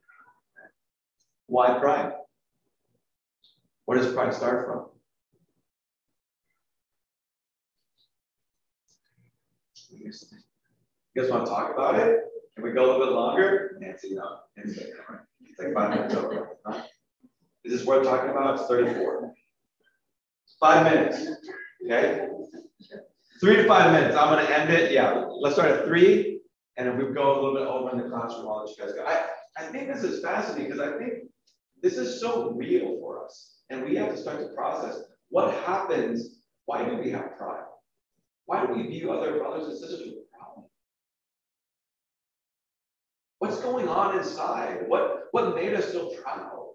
[SPEAKER 1] Why pride? Where does pride start from? You guys want to talk about it? Can we go a little bit longer? Nancy, no. Nancy, right. It's like 5 minutes over. Huh? Is this worth talking about? It's 34. 5 minutes. Okay? 3 to 5 minutes. I'm going to end it. Yeah. Let's start at 3. And if we go a little bit over in the classroom, I'll let you guys go. I think this is fascinating because I think this is so real for us. And we have to start to process what happens. Why do we have pride? Why do we view other brothers and sisters with a problem? What's going on inside? What made us so proud?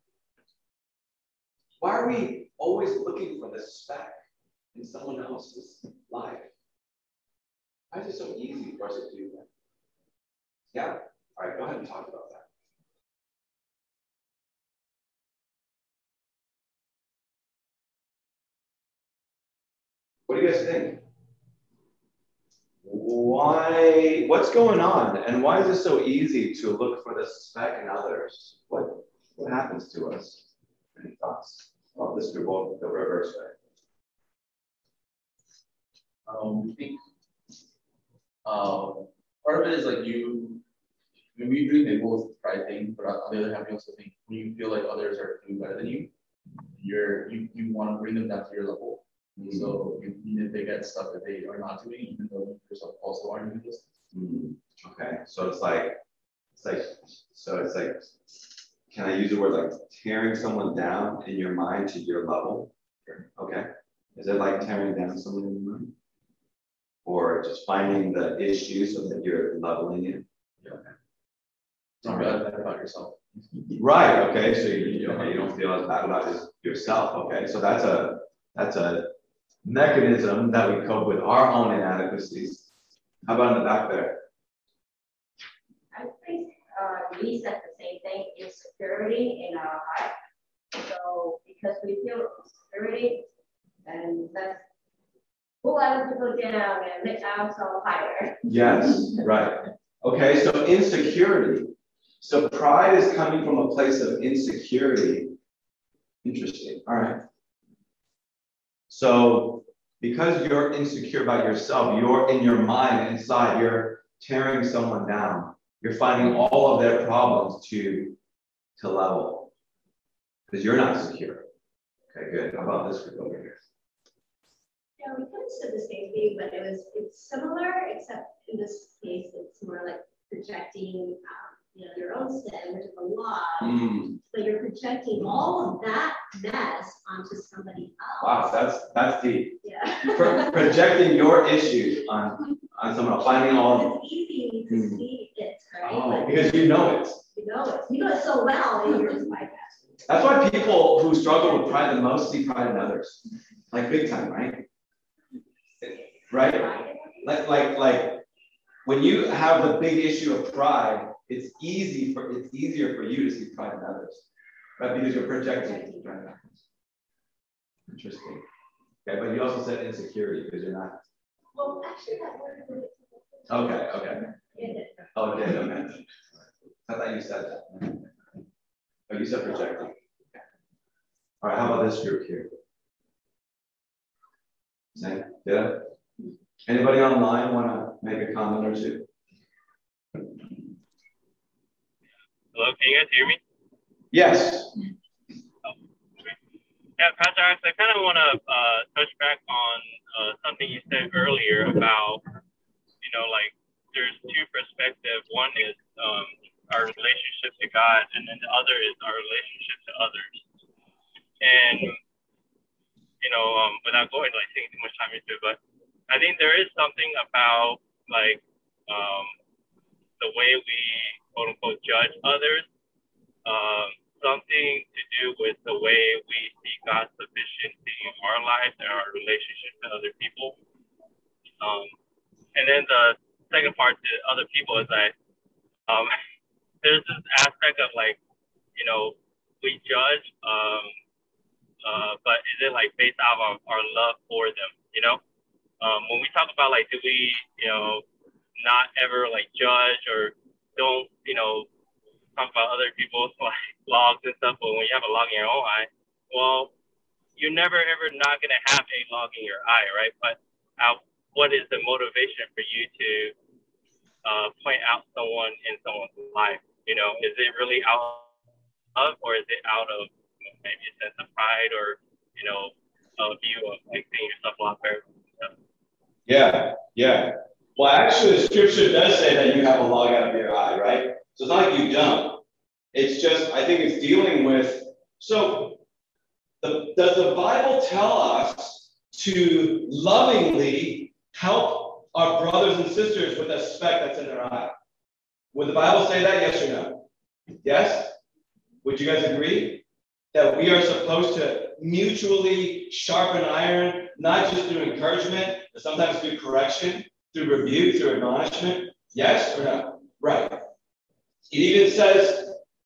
[SPEAKER 1] Why are we always looking for the speck in someone else's life? Why is it so easy for us to do that? Yeah? All right, go ahead and talk about that. What do you guys think? What's going on? And why is it so easy to look for the speck in others? What happens to us? Any thoughts? Oh, this could go the reverse way.
[SPEAKER 8] I think part of it is like when we agree they both pride thing, but on the other hand, we also think when you feel like others are doing better than you, you want to bring them down to your level. Mm-hmm. So even if they get stuff that they are not doing, even though you yourself also aren't doing this.
[SPEAKER 1] Mm-hmm. Okay, so it's like, can I use the word like tearing someone down in your mind to your level? Okay, is it like tearing down someone in your mind, or just finding the issue so that you're leveling it? Okay.
[SPEAKER 8] Don't feel bad about yourself.
[SPEAKER 1] Right. Okay. So you don't feel as bad about yourself. Okay. So that's a mechanism that we cope with our own inadequacies. How about in the back there?
[SPEAKER 6] I think we said the same thing, insecurity in our heart. So because we feel insecurity, and that's pull other people down and make ourselves higher.
[SPEAKER 1] Yes. Right. Okay. So insecurity. So pride is coming from a place of insecurity. Interesting. All right. So because you're insecure about yourself, you're in your mind, inside, you're tearing someone down. You're finding all of their problems to level because you're not secure. Okay, good. How about this group over here?
[SPEAKER 4] Yeah, we kind of said the same thing, but it's similar, except in this case, it's more like projecting your own sin, which is a lie, but you're projecting all of that mess onto somebody else.
[SPEAKER 1] Wow, that's deep.
[SPEAKER 4] Yeah.
[SPEAKER 1] Projecting your issues on someone else, finding all.
[SPEAKER 4] It's easy to see it, right?
[SPEAKER 1] Oh, because you know it.
[SPEAKER 4] You know it so well, and you're just like that.
[SPEAKER 1] That's why people who struggle with pride the most see pride in others, like big time, right? Right? Like when you have the big issue of pride, it's easier for you to see pride in others, right? Because you're projecting pride in others. Interesting. Okay, but you also said insecurity because you're not.
[SPEAKER 4] Well, actually, that word.
[SPEAKER 1] Okay. Oh, it did. Okay. I thought you said that. Oh, you said projecting. Okay. All right. How about this group here? Same. Yeah. Anybody online want to make a comment or two?
[SPEAKER 9] Hello, can you guys hear me?
[SPEAKER 1] Yes.
[SPEAKER 9] Yeah, Pastor Alex, I kind of want to touch back on something you said earlier about, like there's two perspectives. One is our relationship to God, and then the other is our relationship to others. And, without going, taking too much time into it, but I think there is something about, the way we, quote unquote, judge others, something to do with the way we see God's sufficiency in our lives and our relationship to other people. And then the second part to other people is that there's this aspect of we judge, but is it based out of our love for them, when we talk about do we, not ever judge or don't, talk about other people's logs and stuff, but when you have a log in your own eye, well, you're never ever not gonna have a log in your eye, right? But what is the motivation for you to point out someone in someone's life? Is it really out of, or is it out of maybe a sense of pride or a view of seeing yourself a lot better?
[SPEAKER 1] Yeah. Well, actually, the scripture does say that you have a log out of your eye, right? So it's not like you don't. It's just, I think it's dealing with. So, does the Bible tell us to lovingly help our brothers and sisters with a speck that's in their eye? Would the Bible say that? Yes or no? Yes? Would you guys agree that we are supposed to mutually sharpen iron, not just through encouragement, but sometimes through correction, through rebuke, through admonishment? Yes or no? Right. It even says,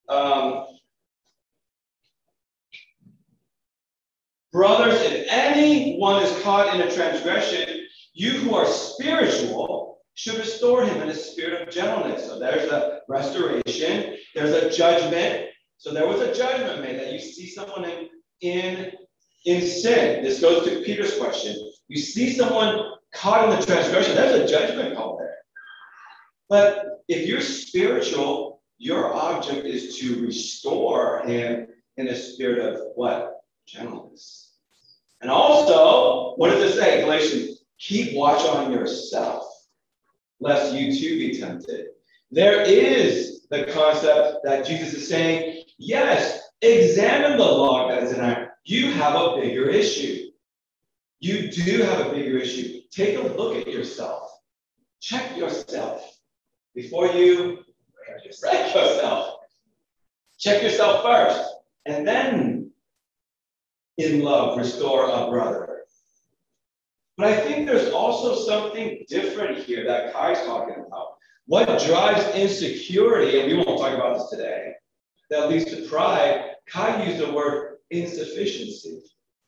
[SPEAKER 1] brothers, if anyone is caught in a transgression, you who are spiritual should restore him in a spirit of gentleness. So there's a restoration. There's a judgment. So there was a judgment made that you see someone in sin. This goes to Peter's question. You see someone caught in the transgression. There's a judgment call there. But if you're spiritual, your object is to restore him in a spirit of what? Gentleness. And also, what does it say? Galatians, keep watch on yourself, lest you too be tempted. There is the concept that Jesus is saying, yes, examine the log that is in iron. You have a bigger issue. You do have a bigger issue. Take a look at yourself. Check yourself before you wreck yourself. Check yourself first, and then in love, restore a brother. But I think there's also something different here that Kai's talking about. What drives insecurity, and we won't talk about this today, that leads to pride, Kai used the word insufficiency.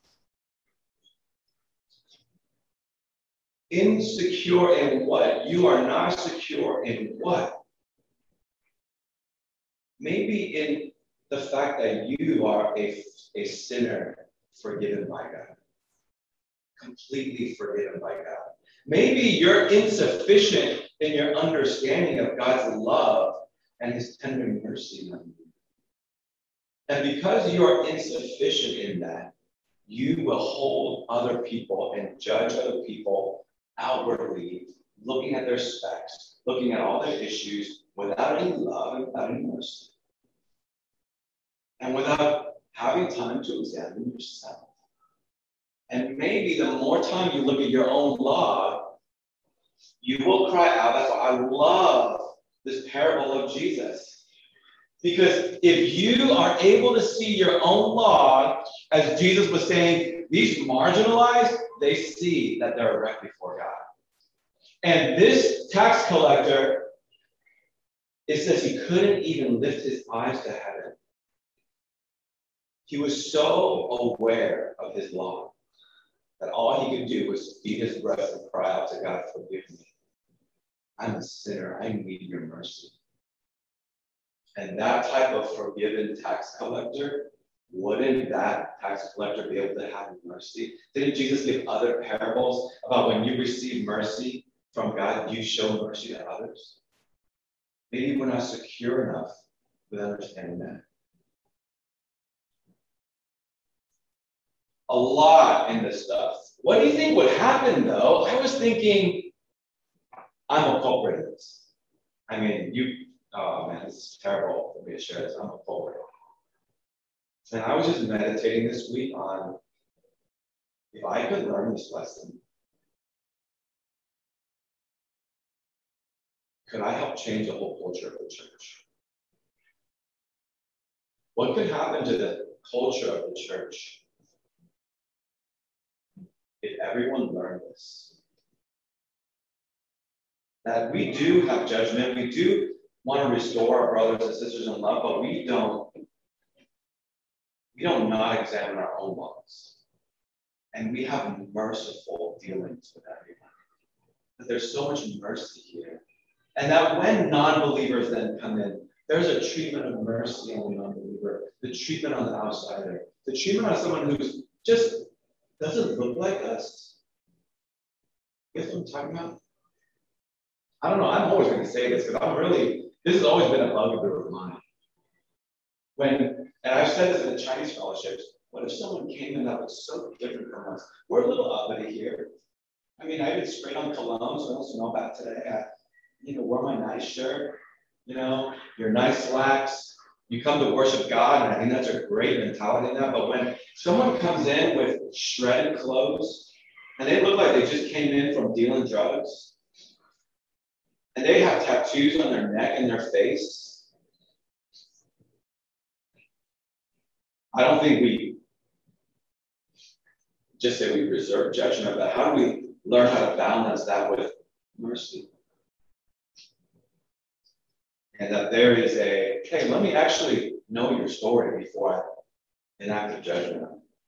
[SPEAKER 1] Insecure in what? You are not secure in what? Maybe in the fact that you are a sinner forgiven by God. Completely forgiven by God. Maybe you're insufficient in your understanding of God's love and his tender mercy on you. And because you are insufficient in that, you will hold other people and judge other people outwardly, looking at their specks, looking at all their issues, without any love and without any mercy. And without having time to examine yourself. And maybe the more time you look at your own law, you will cry out. That's why I love this parable of Jesus. Because if you are able to see your own law, as Jesus was saying, these marginalized, they see that they're erect before God. And this tax collector, it says he couldn't even lift his eyes to heaven. He was so aware of his law that all he could do was beat his breast and cry out to God, forgive me. I'm a sinner. I need your mercy. And that type of forgiven tax collector, wouldn't that tax collector be able to have mercy? Didn't Jesus give other parables about when you receive mercy from God, you show mercy to others? Maybe we're not secure enough with understanding that. A lot in this stuff. What do you think would happen, though? I was thinking, I'm a culprit of this. I mean, oh man, this is terrible for me to share this. I'm a culprit. And I was just meditating this week on if I could learn this lesson, could I help change the whole culture of the church? What could happen to the culture of the church if everyone learned this? That we do have judgment, we do want to restore our brothers and sisters in love, but we don't not examine our own lives. And we have merciful dealings with everyone. That there's so much mercy here. And that when non-believers then come in, there's a treatment of mercy on the non-believer, the treatment on the outsider, the treatment on someone who's just doesn't look like us. You guess what I'm talking about? I don't know, I'm always going to say this because this has always been a bugaboo of mine. And I've said this in the Chinese fellowships, what if someone came in that was so different from us? We're a little uppity here. I mean, I even sprayed on cologne, so I don't smell bad today. I wear my nice shirt, your nice slacks. You come to worship God, and I think that's a great mentality in that. But when someone comes in with shredded clothes, and they look like they just came in from dealing drugs, and they have tattoos on their neck and their face, I don't think we just say we reserve judgment, but how do we learn how to balance that with mercy? And that there is hey, let me actually know your story before I enact a judgment.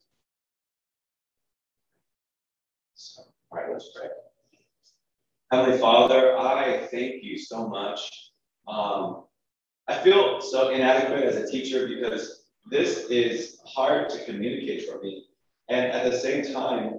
[SPEAKER 1] So, all right, let's pray. Heavenly Father, I thank you so much. I feel so inadequate as a teacher because this is hard to communicate for me. And at the same time,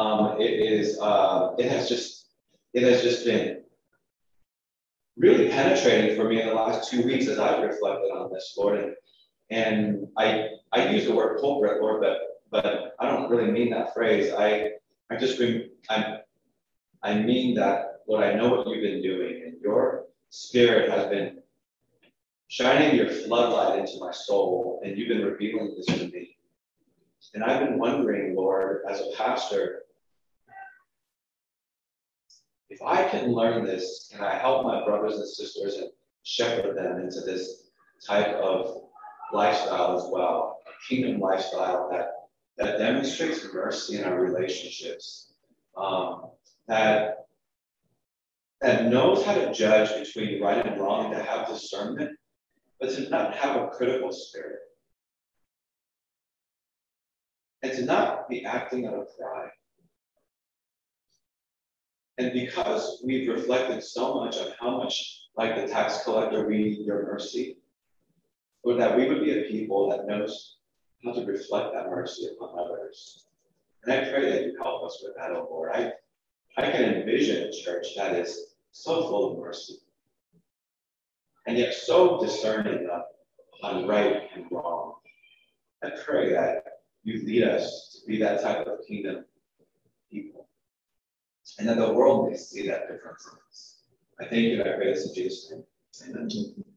[SPEAKER 1] it has just been really penetrating for me in the last 2 weeks as I've reflected on this, Lord. And I use the word culprit, Lord, but I don't really mean that phrase. I mean that, Lord, I know what you've been doing, and your Spirit has been shining your floodlight into my soul, and you've been revealing this to me. And I've been wondering, Lord, as a pastor, if I can learn this, can I help my brothers and sisters and shepherd them into this type of lifestyle as well, a kingdom lifestyle that demonstrates mercy in our relationships, that knows how to judge between right and wrong and to have discernment, but to not have a critical spirit. And to not be acting out of pride. And because we've reflected so much on how much, like the tax collector, we need your mercy, or that we would be a people that knows how to reflect that mercy upon others. And I pray that you help us with that, oh Lord. I can envision a church that is so full of mercy, and yet so discerning on right and wrong. I pray that you lead us to be that type of kingdom people, and that the world may see that difference in us. I thank you, and I pray this in Jesus' name.
[SPEAKER 10] Say that.